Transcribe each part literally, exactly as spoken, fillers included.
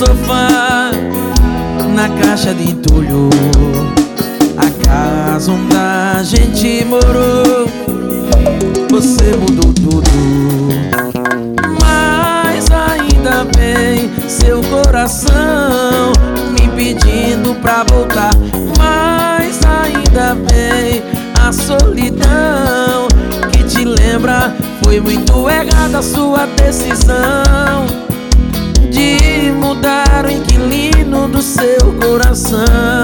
sofá, na caixa de entulho, a casa onde a gente morou. Você mudou tudo, mas ainda bem seu coração me pedindo pra voltar. Mas ainda bem a solidão que te lembra. Foi muito errada a sua decisão de mudar o inquilino do seu coração.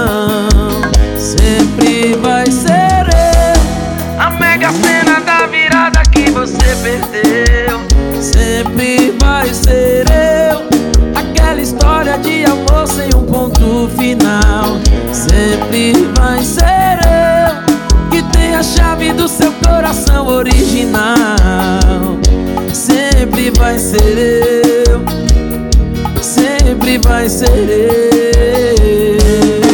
Sempre vai ser eu a mega cena da virada que você perdeu. Sempre vai ser eu aquela história de amor sem um ponto final. Sempre vai ser eu que tem a chave do seu coração original. Sempre vai ser eu, sempre vai ser eu.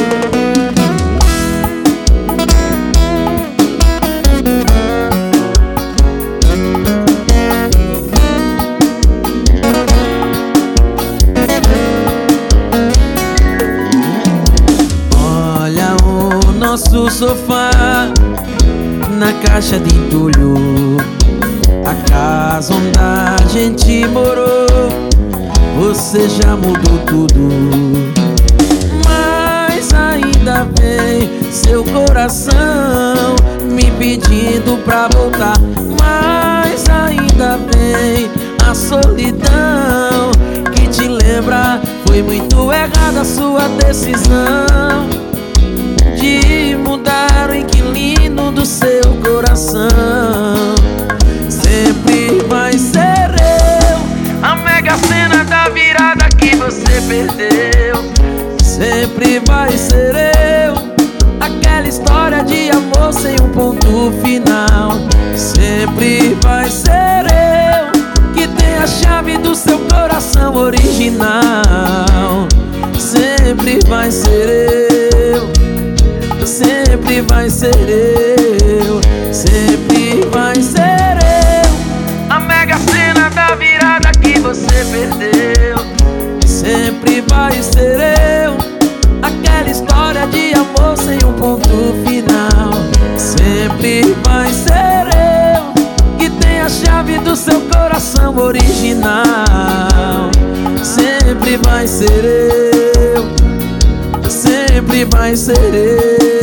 Olha o nosso sofá, na caixa de entulho, a casa onde a gente morou. Você já mudou tudo, mas ainda bem seu coração me pedindo pra voltar. Mas ainda bem a solidão que te lembra. Foi muito errada a sua decisão de mudar o inquilino do seu coração. Sempre vai ser eu a mega cena da virada que você perdeu. Sempre vai ser eu aquela história de amor sem um ponto final. Sempre vai ser eu que tem a chave do seu coração original. Sempre vai ser eu, sempre vai ser eu, sempre vai ser eu a mega cena da virada que você perdeu. Sempre vai ser eu aquela história de amor sem um ponto final. Sempre vai ser eu que tem a chave do seu coração original. Sempre vai ser eu, sempre vai ser eu.